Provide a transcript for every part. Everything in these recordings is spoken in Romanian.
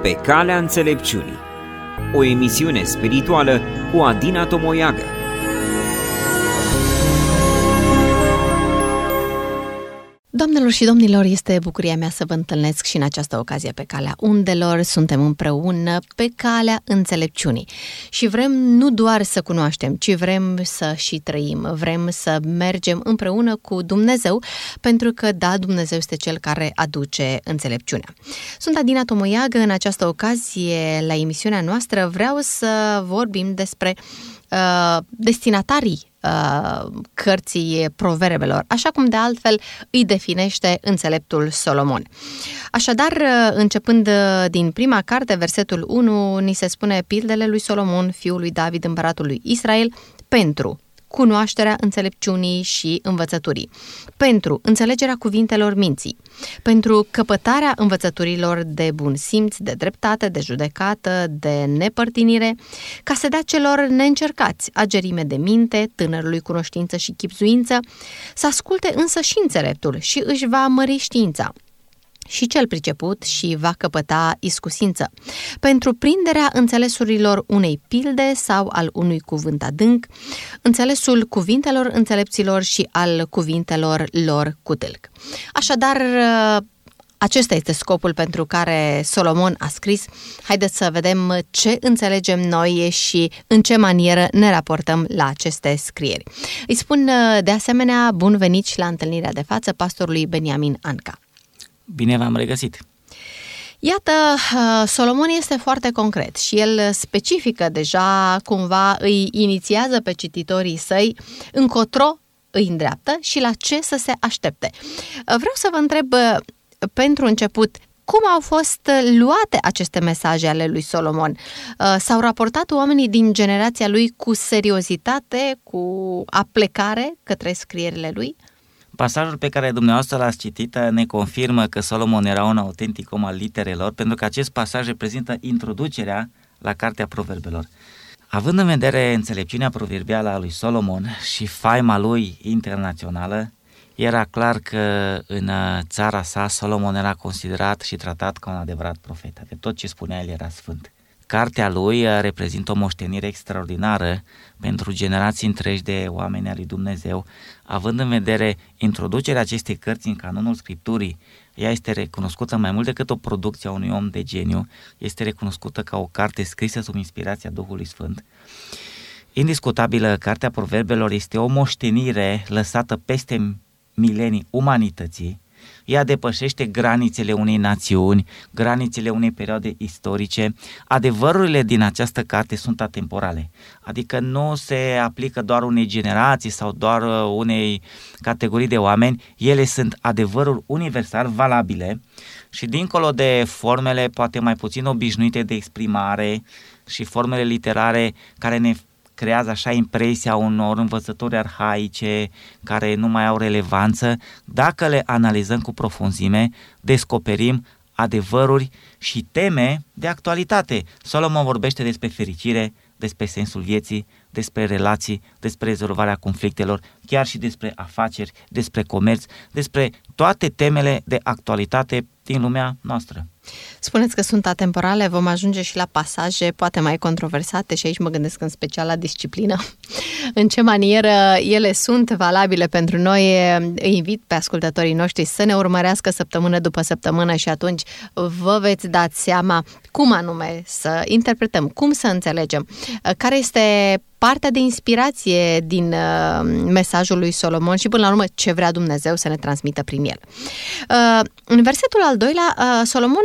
Pe calea înțelepciunii, o emisiune spirituală cu Adina Tomoiagă. Doamnelor și domnilor, este bucuria mea să vă întâlnesc și în această ocazie pe calea undelor. Suntem împreună pe calea înțelepciunii și vrem nu doar să cunoaștem, ci vrem să și trăim, vrem să mergem împreună cu Dumnezeu, pentru că, da, Dumnezeu este Cel care aduce înțelepciunea. Sunt Adina Tomoiagă. În această ocazie, la emisiunea noastră, vreau să vorbim despre destinatarii cărții Proverbelor, așa cum de altfel îi definește înțeleptul Solomon. Așadar, începând din prima carte, versetul 1, ni se spune pildele lui Solomon, fiul lui David, împăratul lui Israel, pentru cunoașterea înțelepciunii și învățăturii, pentru înțelegerea cuvintelor minții, pentru căpătarea învățăturilor de bun simț, de dreptate, de judecată, de nepărtinire, ca să dea celor neîncercați agerime de minte, tânărului cunoștință și chibzuință, să asculte însă și înțeleptul și își va mări știința. Și cel priceput și va căpăta iscusință, pentru prinderea înțelesurilor unei pilde sau al unui cuvânt adânc, înțelesul cuvintelor înțelepților și al cuvintelor lor cu tâlc. Așadar, acesta este scopul pentru care Solomon a scris. Haideți să vedem ce înțelegem noi și în ce manieră ne raportăm la aceste scrieri. Îi spun de asemenea bun venit și la întâlnirea de față pastorului Beniamin Anca. Bine v-am regăsit! Iată, Solomon este foarte concret și el specifică deja, cumva îi inițiază pe cititorii săi încotro îi îndreaptă și la ce să se aștepte. Vreau să vă întreb pentru început, cum au fost luate aceste mesaje ale lui Solomon? S-au raportat oamenii din generația lui cu seriozitate, cu aplecare către scrierile lui? Pasajul pe care dumneavoastră l-ați citit ne confirmă că Solomon era un autentic om al literelor, pentru că acest pasaj reprezintă introducerea la Cartea Proverbelor. Având în vedere înțelepciunea proverbială a lui Solomon și faima lui internațională, era clar că în țara sa Solomon era considerat și tratat ca un adevărat profet. De tot ce spunea el era sfânt. Cartea lui reprezintă o moștenire extraordinară pentru generații întregi de oameni al lui Dumnezeu. Având în vedere introducerea acestei cărți în canonul Scripturii, ea este recunoscută mai mult decât o producție a unui om de geniu, este recunoscută ca o carte scrisă sub inspirația Duhului Sfânt. Indiscutabilă, Cartea Proverbelor este o moștenire lăsată peste milenii umanității. Ea depășește granițele unei națiuni, granițele unei perioade istorice. Adevărurile din această carte sunt atemporale, adică nu se aplică doar unei generații sau doar unei categorii de oameni, ele sunt adevăruri universal valabile și dincolo de formele poate mai puțin obișnuite de exprimare și formele literare care ne creează așa impresia unor învățători arhaice care nu mai au relevanță, dacă le analizăm cu profunzime, descoperim adevăruri și teme de actualitate. Solomon vorbește despre fericire, despre sensul vieții, despre relații, despre rezolvarea conflictelor, chiar și despre afaceri, despre comerț, despre toate temele de actualitate din lumea noastră. Spuneți că sunt atemporale, vom ajunge și la pasaje poate mai controversate și aici mă gândesc în special la disciplină. În ce manieră ele sunt valabile pentru noi? Îi invit pe ascultătorii noștri să ne urmărească săptămână după săptămână și atunci vă veți da seama cum anume să interpretăm, cum să înțelegem, care este partea de inspirație din mesajul lui Solomon și până la urmă ce vrea Dumnezeu să ne transmită prin el. În versetul al doilea, Solomon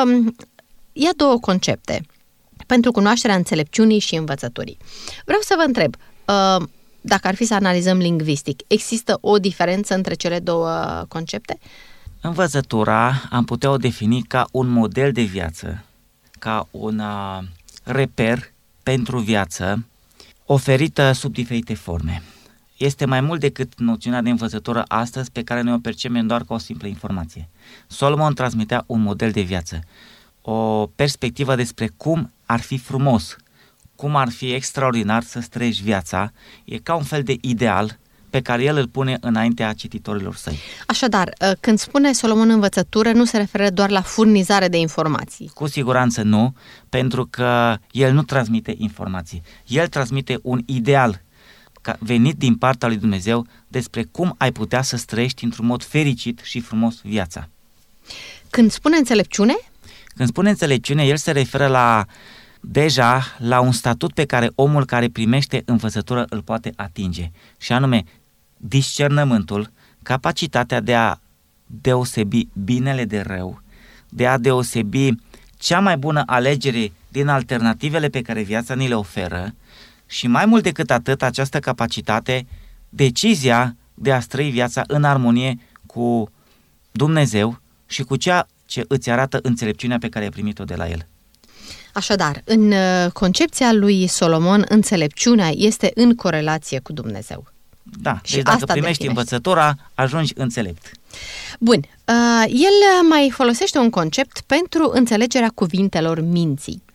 ia două concepte pentru cunoașterea înțelepciunii și învățăturii. Vreau să vă întreb, dacă ar fi să analizăm lingvistic, există o diferență între cele două concepte? Învățătura am putea o defini ca un model de viață, ca un reper pentru viață, oferită sub diferite forme. Este mai mult decât noțiunea de învățătură astăzi pe care noi o percepem doar ca o simplă informație. Solomon transmitea un model de viață, o perspectivă despre cum ar fi frumos, cum ar fi extraordinar să-ți trăiești viața. E ca un fel de ideal pe care el îl pune înaintea cititorilor săi. Așadar, când spune Solomon învățătură, nu se referă doar la furnizare de informații. Cu siguranță nu, pentru că el nu transmite informații. El transmite un ideal venit din partea lui Dumnezeu despre cum ai putea să trăiești într-un mod fericit și frumos viața. Când spune înțelepciune? Când spune înțelepciune, el se referă deja la un statut pe care omul care primește învățătură îl poate atinge, și anume discernământul, capacitatea de a deosebi binele de rău, de a deosebi cea mai bună alegere din alternativele pe care viața ni le oferă și mai mult decât atât această capacitate, decizia de a trăi viața în armonie cu Dumnezeu și cu ceea ce îți arată înțelepciunea pe care ai primit-o de la El. Așadar, în concepția lui Solomon, înțelepciunea este în corelație cu Dumnezeu. Da, și deci dacă primești învățătura, ajungi înțelept. Bun, el mai folosește un concept pentru înțelegerea cuvintelor minții.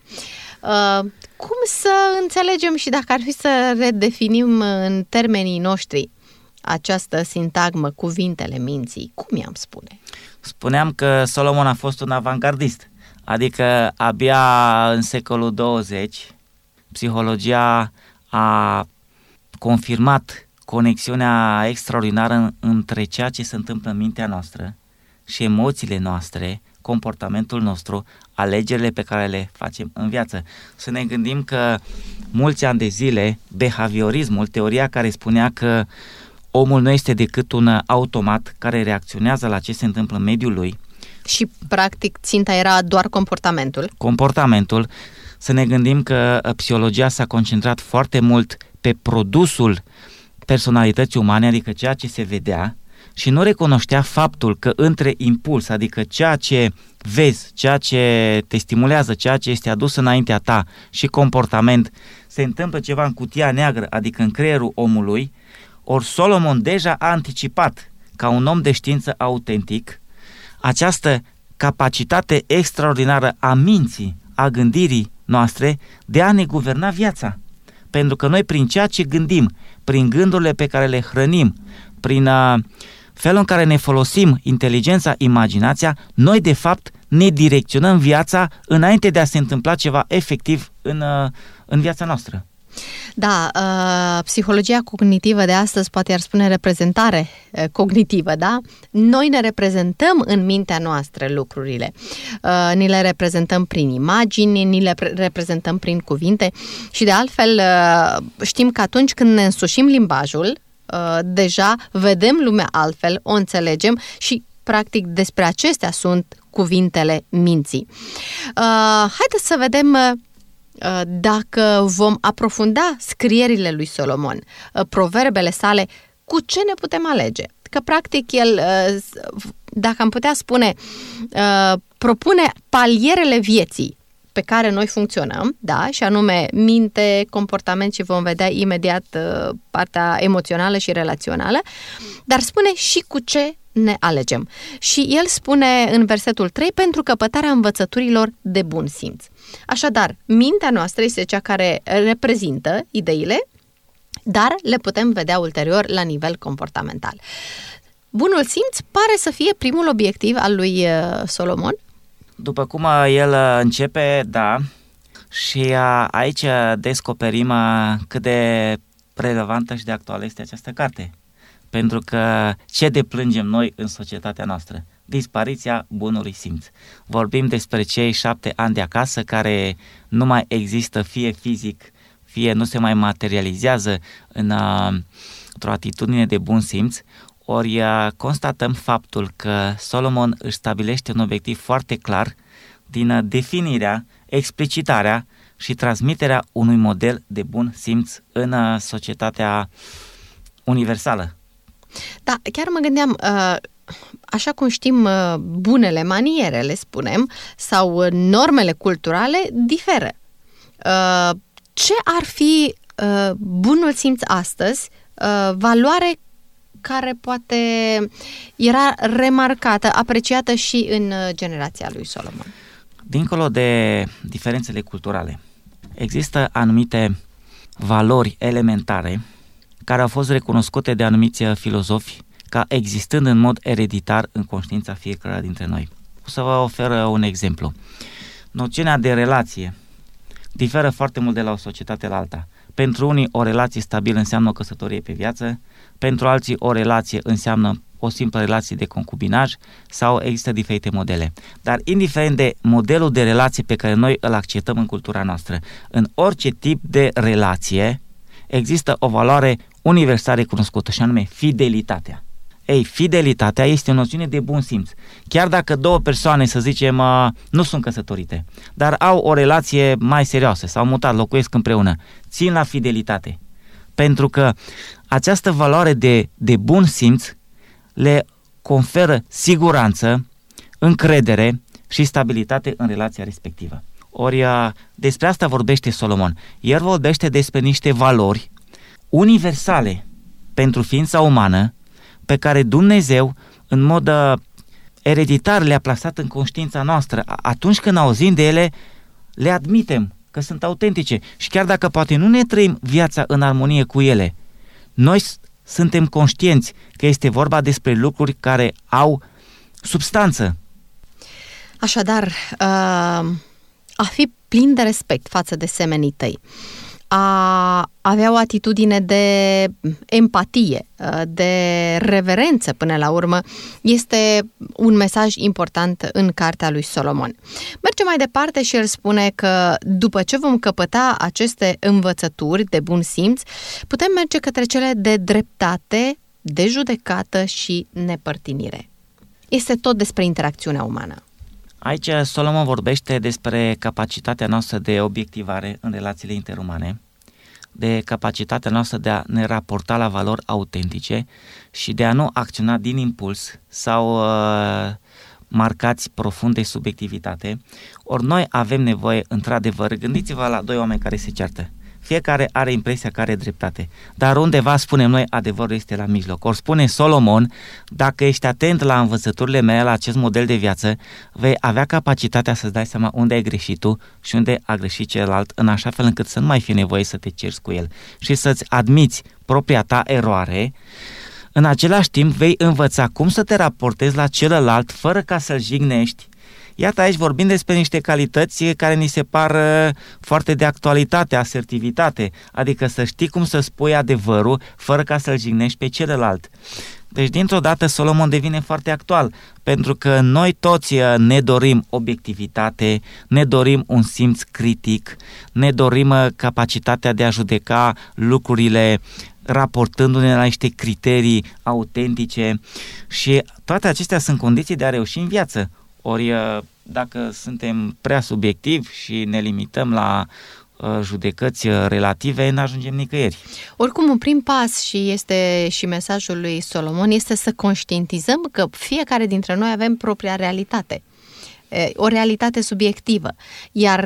Cum să înțelegem și dacă ar fi să redefinim în termenii noștri această sintagmă, cuvintele minții, cum i-am spune? Spuneam că Solomon a fost un avangardist, adică abia în secolul 20 psihologia a confirmat conexiunea extraordinară între ceea ce se întâmplă în mintea noastră și emoțiile noastre, comportamentul nostru, alegerile pe care le facem în viață. Să ne gândim că mulți ani de zile, behaviorismul, teoria care spunea că omul nu este decât un automat care reacționează la ce se întâmplă în mediul lui. Și practic ținta era doar comportamentul. Comportamentul. Să ne gândim că psihologia s-a concentrat foarte mult pe produsul personalității umane, adică ceea ce se vedea, și nu recunoștea faptul că între impuls, adică ceea ce vezi, ceea ce te stimulează, ceea ce este adus înaintea ta și comportament, se întâmplă ceva în cutia neagră, adică în creierul omului. Ori Solomon deja a anticipat, ca un om de știință autentic, această capacitate extraordinară a minții, a gândirii noastre de a ne guverna viața. Pentru că noi prin ceea ce gândim, prin gândurile pe care le hrănim, prin felul în care ne folosim inteligența, imaginația, noi de fapt ne direcționăm viața înainte de a se întâmpla ceva efectiv în viața noastră. Da, psihologia cognitivă de astăzi poate ar spune reprezentare cognitivă, da? Noi ne reprezentăm în mintea noastră lucrurile. Ni le reprezentăm prin imagini, ni le reprezentăm prin cuvinte și de altfel știm că atunci când ne însușim limbajul, deja vedem lumea altfel, o înțelegem și practic despre acestea sunt cuvintele minții. Haideți să vedem dacă vom aprofunda scrierile lui Solomon, proverbele sale, cu ce ne putem alege? Că practic el, dacă am putea spune, propune palierele vieții pe care noi funcționăm, da, și anume minte, comportament și vom vedea imediat partea emoțională și relațională, dar spune și cu ce ne alegem. Și el spune în versetul 3, pentru căpătarea învățăturilor de bun simț. Așadar, mintea noastră este cea care reprezintă ideile, dar le putem vedea ulterior la nivel comportamental. Bunul simț pare să fie primul obiectiv al lui Solomon. După cum el începe, da, și aici descoperim cât de relevantă și de actuală este această carte. Pentru că ce deplângem noi în societatea noastră? Dispariția bunului simț. Vorbim despre cei 7 ani de acasă care nu mai există fie fizic, fie nu se mai materializează într-o atitudine de bun simț. Ori constatăm faptul că Solomon își stabilește un obiectiv foarte clar din definirea, explicitarea și transmiterea unui model de bun simț în societatea universală. Da, chiar mă gândeam, așa cum știm, bunele maniere, le spunem, sau normele culturale diferă. Ce ar fi bunul simț astăzi, valoare care poate era remarcată, apreciată și în generația lui Solomon? Dincolo de diferențele culturale, există anumite valori elementare care au fost recunoscute de anumiți filozofi ca existând în mod ereditar în conștiința fiecăruia dintre noi. O să vă ofer un exemplu. Noțiunea de relație diferă foarte mult de la o societate la alta. Pentru unii o relație stabilă înseamnă o căsătorie pe viață, pentru alții o relație înseamnă o simplă relație de concubinaj sau există diferite modele. Dar indiferent de modelul de relație pe care noi îl acceptăm în cultura noastră, în orice tip de relație există o valoare universal recunoscută și anume fidelitatea. Ei, fidelitatea este o noțiune de bun simț. Chiar dacă două persoane, să zicem, nu sunt căsătorite, dar au o relație mai serioasă, s-au mutat, locuiesc împreună, țin la fidelitate. Pentru că această valoare de bun simț le conferă siguranță, încredere și stabilitate în relația respectivă. Ori despre asta vorbește Solomon. El vorbește despre niște valori universale pentru ființa umană pe care Dumnezeu în mod ereditar le-a plasat în conștiința noastră. Atunci când auzim de ele, le admitem că sunt autentice și chiar dacă poate nu ne trăim viața în armonie cu ele, noi suntem conștienți că este vorba despre lucruri care au substanță. Așadar, a fi plin de respect față de semenii tăi, a avea o atitudine de empatie, de reverență până la urmă, este un mesaj important în cartea lui Solomon. Merge mai departe și el spune că după ce vom căpăta aceste învățături de bun simț, putem merge către cele de dreptate, de judecată și nepărtinire. Este tot despre interacțiunea umană. Aici Solomon vorbește despre capacitatea noastră de obiectivare în relațiile interumane, de capacitatea noastră de a ne raporta la valori autentice și de a nu acționa din impuls sau marcați profund de subiectivitate. Ori noi avem nevoie, într-adevăr, gândiți-vă la doi oameni care se ceartă. Fiecare are impresia că are dreptate, dar undeva, spunem noi, adevărul este la mijloc. Ori spune Solomon, dacă ești atent la învățăturile mele, la acest model de viață, vei avea capacitatea să-ți dai seama unde ai greșit tu și unde a greșit celălalt, în așa fel încât să nu mai fie nevoie să te ceri cu el și să-ți admiți propria ta eroare. În același timp vei învăța cum să te raportezi la celălalt fără ca să-l jignești. Iată, aici vorbim despre niște calități care ni se par foarte de actualitate, asertivitate, adică să știi cum să spui adevărul fără ca să-l jignești pe celălalt. Deci, dintr-o dată, Solomon devine foarte actual, pentru că noi toți ne dorim obiectivitate, ne dorim un simț critic, ne dorim capacitatea de a judeca lucrurile raportându-ne la niște criterii autentice și toate acestea sunt condiții de a reuși în viață. Ori dacă suntem prea subiectivi și ne limităm la judecăți relative, nu ajungem nicăieri. Oricum, un prim pas și este și mesajul lui Solomon este să conștientizăm că fiecare dintre noi avem propria realitate. O realitate subiectivă, iar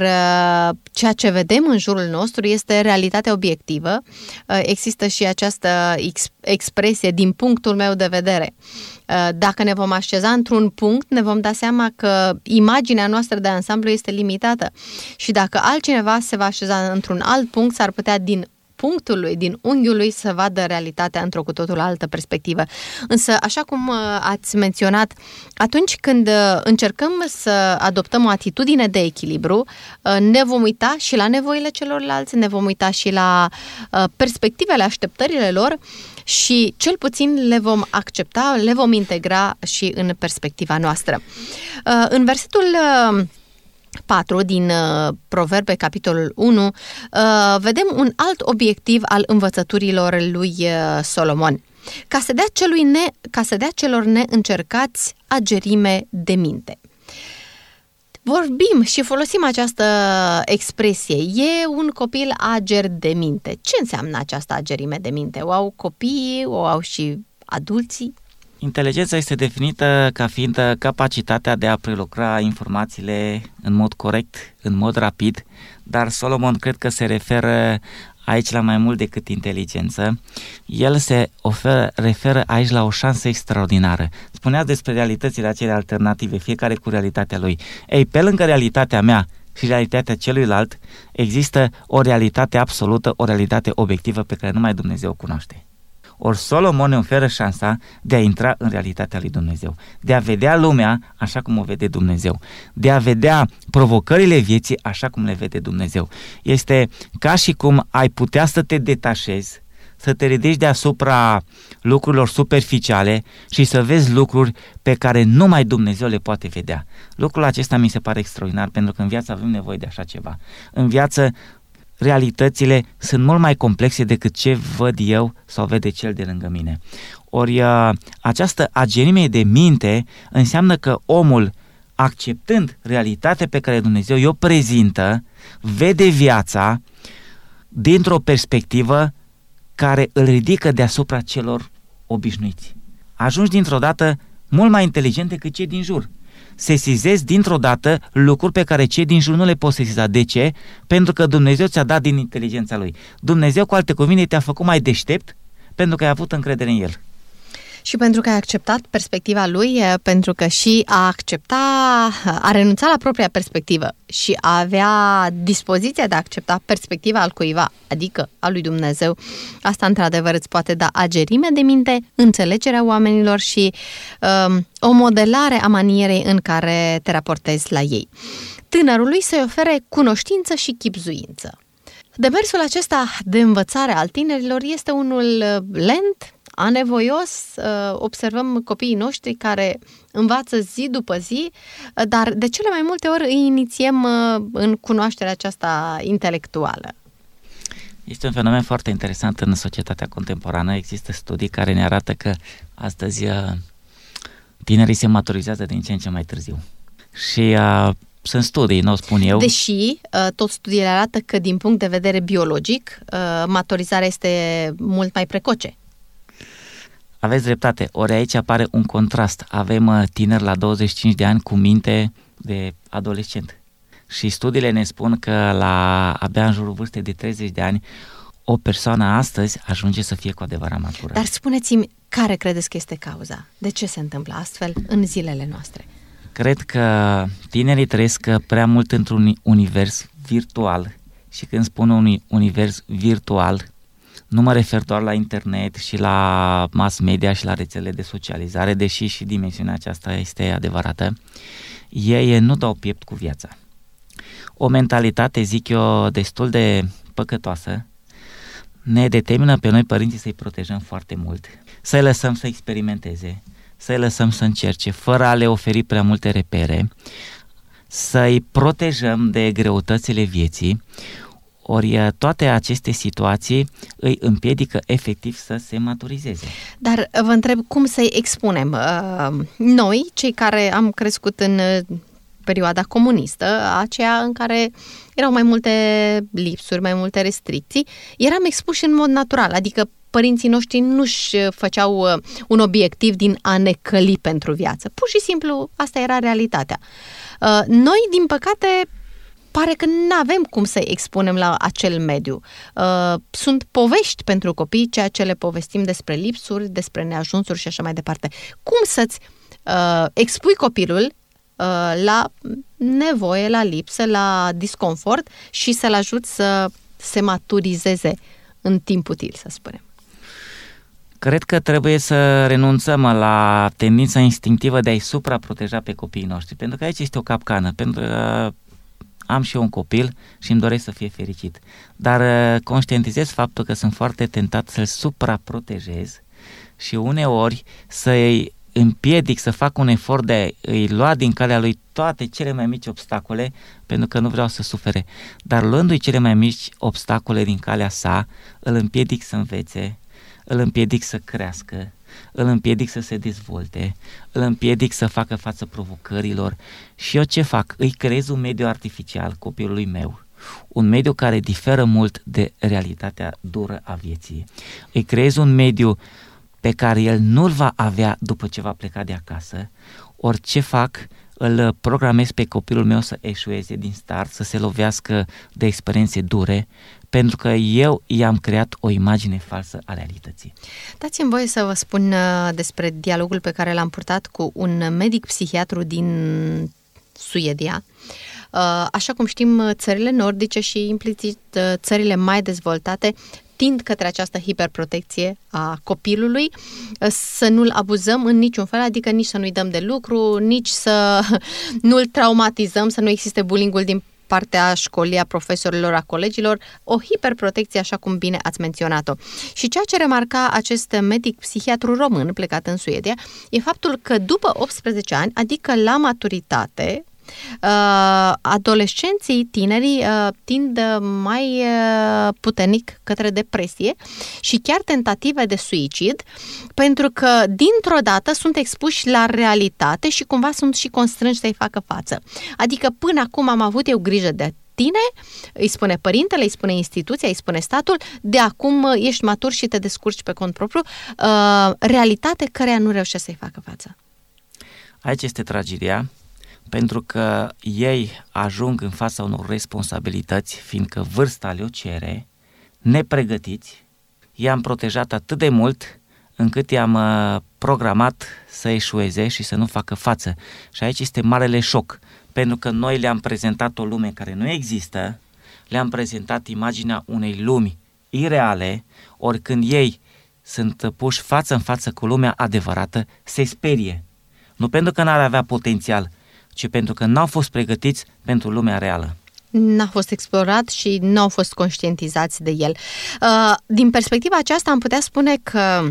ceea ce vedem în jurul nostru este realitatea obiectivă. Există și această expresie din punctul meu de vedere. Dacă ne vom așeza într-un punct, ne vom da seama că imaginea noastră de ansamblu este limitată și dacă altcineva se va așeza într-un alt punct, s-ar putea din punctul lui, din unghiul lui să vadă realitatea într-o cu totul altă perspectivă. Însă, așa cum ați menționat, atunci când încercăm să adoptăm o atitudine de echilibru, ne vom uita și la nevoile celorlalți, ne vom uita și la perspectivele, așteptările lor și cel puțin le vom accepta, le vom integra și în perspectiva noastră. În versetul 4 din Proverbe, capitolul 1, vedem un alt obiectiv al învățăturilor lui Solomon. Ca să dea celor neîncercați agerime de minte. Vorbim și folosim această expresie. E un copil ager de minte. Ce înseamnă această agerime de minte? O au copiii, o au și adulții? Inteligența este definită ca fiind capacitatea de a prelucra informațiile în mod corect, în mod rapid, dar Solomon cred că se referă aici la mai mult decât inteligență. El se referă aici la o șansă extraordinară. Spunea despre realitățile acelea alternative, fiecare cu realitatea lui. Ei, pe lângă realitatea mea și realitatea celuilalt, există o realitate absolută, o realitate obiectivă pe care numai Dumnezeu o cunoaște. Ori Solomon ne oferă șansa de a intra în realitatea lui Dumnezeu, de a vedea lumea așa cum o vede Dumnezeu, de a vedea provocările vieții așa cum le vede Dumnezeu. Este ca și cum ai putea să te detașezi, să te ridici deasupra lucrurilor superficiale și să vezi lucruri pe care numai Dumnezeu le poate vedea. Lucrul acesta mi se pare extraordinar, pentru că în viață avem nevoie de așa ceva. În viață realitățile sunt mult mai complexe decât ce văd eu sau vede cel de lângă mine. Ori această agerime de minte înseamnă că omul, acceptând realitatea pe care Dumnezeu o prezintă, vede viața dintr-o perspectivă care îl ridică deasupra celor obișnuiți. Ajungi dintr-o dată mult mai inteligent decât cei din jur. Sesizezi dintr-o dată lucruri pe care cei din jur nu le pot sesiza. De ce? Pentru că Dumnezeu ți-a dat din inteligența Lui. Dumnezeu, cu alte cuvinte, te-a făcut mai deștept pentru că ai avut încredere în El. Și pentru că ai acceptat perspectiva lui, pentru că și a renunța la propria perspectivă și a avea dispoziția de a accepta perspectiva al cuiva, adică a lui Dumnezeu, asta într-adevăr îți poate da agerime de minte, înțelegerea oamenilor și o modelare a manierei în care te raportezi la ei. Tânărului să-i ofere cunoștință și chibzuință. Demersul acesta de învățare al tinerilor este unul lent, anevoios. Observăm copiii noștri care învață zi după zi, dar de cele mai multe ori îi inițiem în cunoașterea aceasta intelectuală. Este un fenomen foarte interesant în societatea contemporană. Există studii care ne arată că astăzi tinerii se maturizează din ce în ce mai târziu. Și sunt studii, nu o spun eu. Deși tot studiile arată că din punct de vedere biologic maturizarea este mult mai precoce. Aveți dreptate, ori aici apare un contrast. Avem tineri la 25 de ani cu minte de adolescent. Și studiile ne spun că abia în jurul vârstei de 30 de ani o persoană astăzi ajunge să fie cu adevărat matură. Dar spuneți-mi, care credeți că este cauza? De ce se întâmplă astfel în zilele noastre? Cred că tinerii trăiesc prea mult într-un univers virtual. Și când spun un univers virtual, nu mă refer doar la internet și la mass media și la rețelele de socializare, deși și dimensiunea aceasta este adevărată. Ei nu dau piept cu viața. O mentalitate, zic eu, destul de păcătoasă, ne determină pe noi părinții să-i protejăm foarte mult, să-i lăsăm să experimenteze, să-i lăsăm să încerce, fără a le oferi prea multe repere, să-i protejăm de greutățile vieții. Ori toate aceste situații îi împiedică efectiv să se maturizeze. Dar vă întreb, cum să-i expunem? Noi, cei care am crescut în perioada comunistă, aceea în care erau mai multe lipsuri, mai multe restricții, eram expuși în mod natural, adică părinții noștri nu-și făceau un obiectiv din a ne căli pentru viață. Pur și simplu, asta era realitatea. Noi, din păcate, pare că nu avem cum să-i expunem la acel mediu. Sunt povești pentru copii, ceea ce le povestim despre lipsuri, despre neajunsuri și așa mai departe. Cum să-ți expui copilul la nevoie, la lipsă, la disconfort și să-l ajuți să se maturizeze în timp util, să spunem? Cred că trebuie să renunțăm la tendința instinctivă de a-i supraproteja pe copiii noștri, pentru că aici este o capcană, pentru că am și eu un copil și îmi doresc să fie fericit, dar conștientizez faptul că sunt foarte tentat să-l supraprotejez și uneori să-i împiedic să fac un efort de a-i lua din calea lui toate cele mai mici obstacole, pentru că nu vreau să sufere, dar luându-i cele mai mici obstacole din calea sa, îl împiedic să învețe, îl împiedic să crească, îl împiedic să se dezvolte, îl împiedic să facă față provocărilor. Și eu ce fac? Îi creez un mediu artificial copilului meu, un mediu care diferă mult de realitatea dură a vieții. Îi creez un mediu pe care el nu-l va avea după ce va pleca de acasă. Ori ce fac? Îl programez pe copilul meu să eșueze din start, să se lovească de experiențe dure, pentru că eu i-am creat o imagine falsă a realității. Dați-mi voie să vă spun despre dialogul pe care l-am purtat cu un medic psihiatru din Suedia. Așa cum știm, țările nordice și implicit țările mai dezvoltate tind către această hiperprotecție a copilului, să nu-l abuzăm în niciun fel, adică nici să nu-i dăm de lucru, nici să nu-l traumatizăm, să nu existe bullying-ul din partea școlii, a profesorilor, a colegilor, o hiperprotecție, așa cum bine ați menționat-o. Și ceea ce remarca acest medic psihiatru român plecat în Suedia e faptul că după 18 ani, adică la maturitate, adolescenții, tinerii tind mai puternic către depresie și chiar tentative de suicid, pentru că dintr-o dată sunt expuși la realitate și cumva sunt și constrânși să-i facă față. Adică până acum am avut eu grijă de tine, îi spune părintele, îi spune instituția, îi spune statul, de acum ești matur și te descurci pe cont propriu, realitate căreia nu reușește să-i facă față. Aici este tragedia, pentru că ei ajung în fața unor responsabilități, fiindcă vârsta le-o cere, nepregătiți, i-am protejat atât de mult încât i-am programat să eșueze și să nu facă față. Și aici este marele șoc, pentru că noi le-am prezentat o lume care nu există, le-am prezentat imaginea unei lumi ireale, ori când ei sunt puși față în față cu lumea adevărată, se sperie. Nu pentru că n-ar avea potențial, ci pentru că n-au fost pregătiți pentru lumea reală. N-a fost explorat și n-au fost conștientizați de el. Din perspectiva aceasta am putea spune că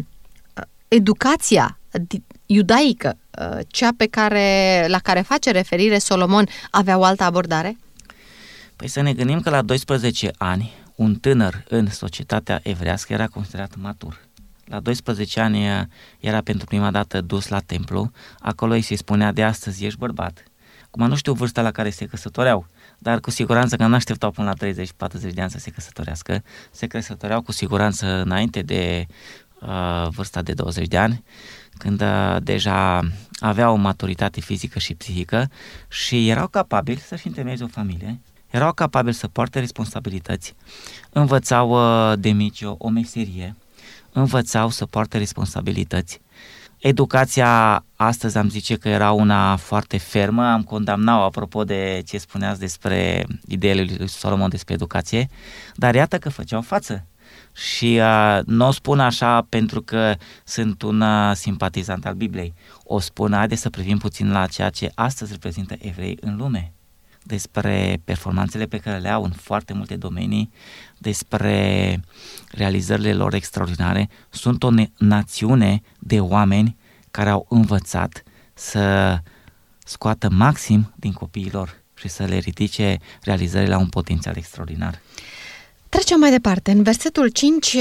educația iudaică, cea la care face referire Solomon, avea o altă abordare? Păi să ne gândim că la 12 ani un tânăr în societatea evrească era considerat matur. La 12 ani era pentru prima dată dus la templu, acolo îi se spunea de astăzi ești bărbat. Acum nu știu vârsta la care se căsătoreau, dar cu siguranță că nu așteptau până la 30-40 de ani să se căsătorească, se căsătoreau cu siguranță înainte de vârsta de 20 de ani, când deja aveau o maturitate fizică și psihică și erau capabili să-și întemeieze o familie, erau capabili să poarte responsabilități, învățau de mici o meserie, învățau să poarte responsabilități. Educația astăzi am zice că era una foarte fermă, am condamnat-o apropo de ce spuneați despre ideile lui Solomon despre educație, dar iată că făceau față. Și nu o spun așa pentru că sunt un simpatizant al Bibliei, o spun, haideți să privim puțin la ceea ce astăzi reprezintă evrei în lume, despre performanțele pe care le au în foarte multe domenii, despre realizările lor extraordinare. Sunt o națiune de oameni care au învățat să scoată maxim din copiii lor și să le ridice realizările la un potențial extraordinar. Trecem mai departe. În versetul 5,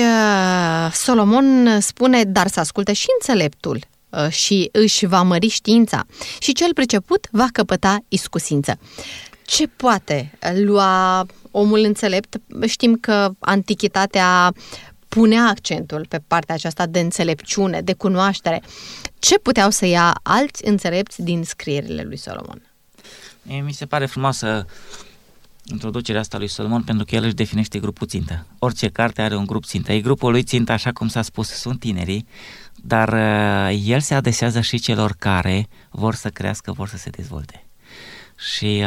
Solomon spune, dar să asculte și înțeleptul și își va mări știința și cel priceput va căpăta iscusință. Ce poate lua omul înțelept? Știm că antichitatea punea accentul pe partea aceasta de înțelepciune, de cunoaștere. Ce puteau să ia alți înțelepți din scrierile lui Solomon? Mi se pare frumoasă introducerea asta lui Solomon pentru că el își definește grupul țintă. Orice carte are un grup țintă. E grupul lui țintă, așa cum s-a spus, sunt tinerii, dar el se adresează și celor care vor să crească, vor să se dezvolte. Și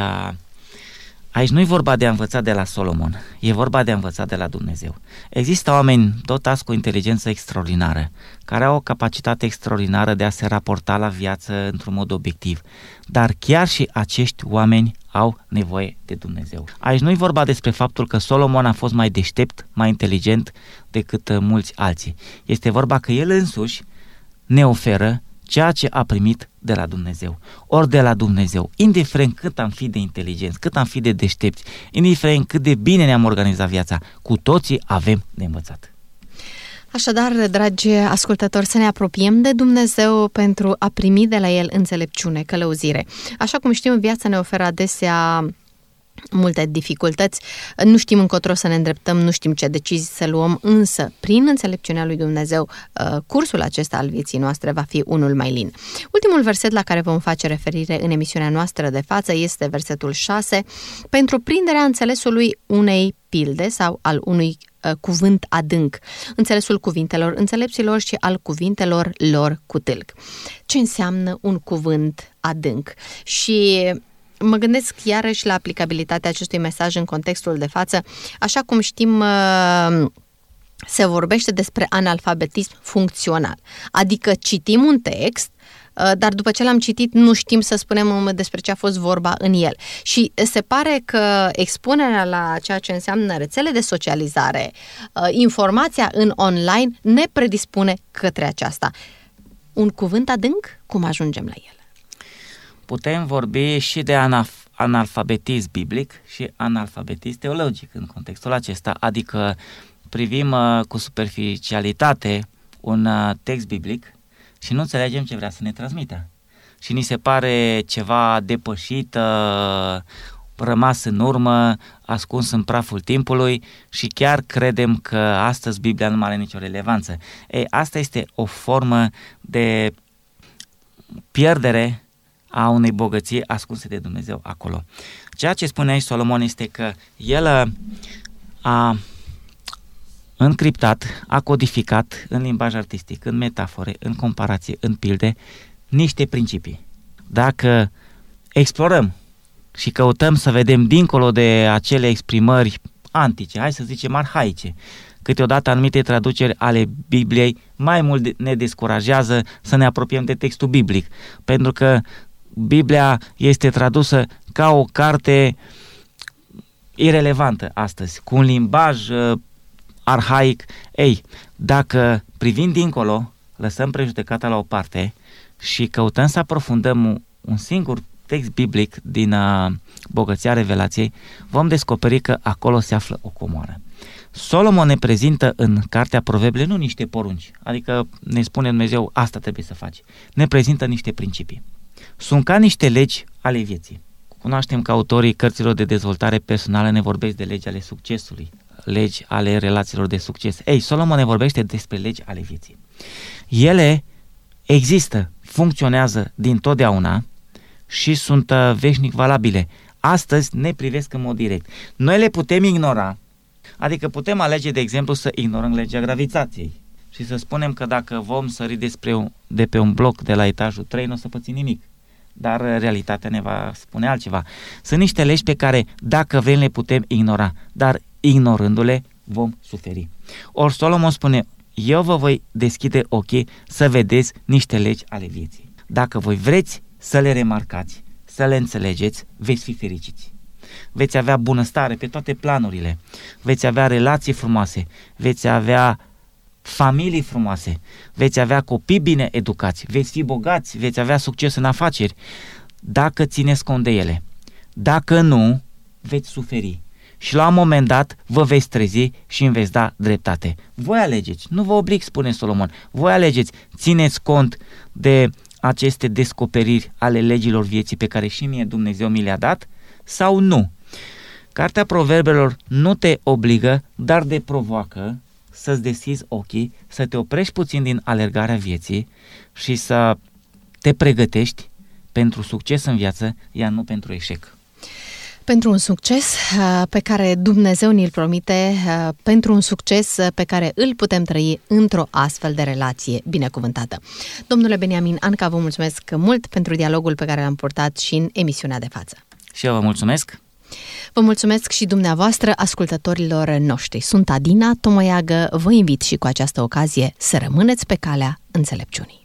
aici nu e vorba de a învăța de la Solomon, e vorba de a învăța de la Dumnezeu. Există oameni dotați cu o inteligență extraordinară, care au o capacitate extraordinară de a se raporta la viață într-un mod obiectiv, dar chiar și acești oameni au nevoie de Dumnezeu. Aici nu e vorba despre faptul că Solomon a fost mai deștept, mai inteligent decât mulți alții. Este vorba că el însuși ne oferă ceea ce a primit de la Dumnezeu. Ori de la Dumnezeu, indiferent cât am fi de inteligenți, cât am fi de deștepți, indiferent cât de bine ne-am organizat viața, cu toții avem de învățat. Așadar, dragi ascultători, să ne apropiem de Dumnezeu pentru a primi de la El înțelepciune, călăuzire. Așa cum știm, viața ne oferă adesea multe dificultăți, nu știm încotro să ne îndreptăm, nu știm ce decizii să luăm, însă prin înțelepciunea lui Dumnezeu, cursul acesta al vieții noastre va fi unul mai lin. Ultimul verset la care vom face referire în emisiunea noastră de față este versetul 6, pentru prinderea înțelesului unei pilde sau al unui cuvânt adânc, înțelesul cuvintelor înțelepților și al cuvintelor lor cu tâlc. Ce înseamnă un cuvânt adânc? Și mă gândesc iarăși la aplicabilitatea acestui mesaj în contextul de față. Așa cum știm, se vorbește despre analfabetism funcțional. Adică citim un text, dar după ce l-am citit nu știm să spunem despre ce a fost vorba în el. Și se pare că expunerea la ceea ce înseamnă rețele de socializare, informația în online ne predispune către aceasta. Un cuvânt adânc? Cum ajungem la el? Putem vorbi și de analfabetism biblic și analfabetism teologic în contextul acesta, adică privim cu superficialitate un text biblic și nu înțelegem ce vrea să ne transmită. Și ni se pare ceva depășit, rămas în urmă, ascuns în praful timpului și chiar credem că astăzi Biblia nu mai are nicio relevanță. Asta este o formă de pierdere a unei bogății ascunse de Dumnezeu acolo. Ceea ce spune aici Solomon este că el a încriptat, a codificat în limbaj artistic, în metafore, în comparație, în pilde, niște principii. Dacă explorăm și căutăm să vedem dincolo de acele exprimări antice, hai să zicem arhaice, câteodată anumite traduceri ale Bibliei mai mult ne descurajează să ne apropiem de textul biblic, pentru că Biblia este tradusă ca o carte irelevantă astăzi, cu un limbaj arhaic. Dacă privind dincolo, lăsăm prejudecata la o parte și căutăm să aprofundăm un singur text biblic din bogăția revelației, vom descoperi că acolo se află o comoară. Solomon ne prezintă în cartea Proverbe nu niște porunci, adică ne spune Dumnezeu asta trebuie să faci, ne prezintă niște principii. Sunt ca niște legi ale vieții. Cunoaștem că autorii cărților de dezvoltare personală ne vorbesc de legi ale succesului, legi ale relațiilor de succes. Solomon ne vorbește despre legi ale vieții. Ele există, funcționează dintotdeauna și sunt veșnic valabile. Astăzi ne privesc în mod direct. Noi le putem ignora, adică putem alege, de exemplu, să ignorăm legea gravitației și să spunem că dacă vom sări de pe un bloc de la etajul 3, nu o să pățim nimic. Dar realitatea ne va spune altceva. Sunt niște legi pe care, dacă vrem, le putem ignora, dar ignorându-le vom suferi. Ori Solomon spune, eu vă voi deschide ochii să vedeți niște legi ale vieții. Dacă voi vreți să le remarcați, să le înțelegeți, veți fi fericiți. Veți avea bunăstare pe toate planurile, veți avea relații frumoase, veți avea familii frumoase, veți avea copii bine educați, veți fi bogați, veți avea succes în afaceri, dacă țineți cont de ele. Dacă nu, veți suferi și la un moment dat vă veți trezi și îmi veți da dreptate. Voi alegeți, nu vă oblig, spune Solomon, voi alegeți, țineți cont de aceste descoperiri ale legilor vieții pe care și mie Dumnezeu mi le-a dat sau nu. Cartea Proverbelor nu te obligă, dar te provoacă să-ți deschizi ochii, să te oprești puțin din alergarea vieții și să te pregătești pentru succes în viață, iar nu pentru eșec. Pentru un succes pe care Dumnezeu ni-l promite, pentru un succes pe care îl putem trăi într-o astfel de relație binecuvântată. Domnule Beniamin Anca, vă mulțumesc mult pentru dialogul pe care l-am purtat și în emisiunea de față. Și eu vă mulțumesc. Vă mulțumesc și dumneavoastră, ascultătorilor noștri. Sunt Adina Tomoiagă, vă invit și cu această ocazie să rămâneți pe calea înțelepciunii.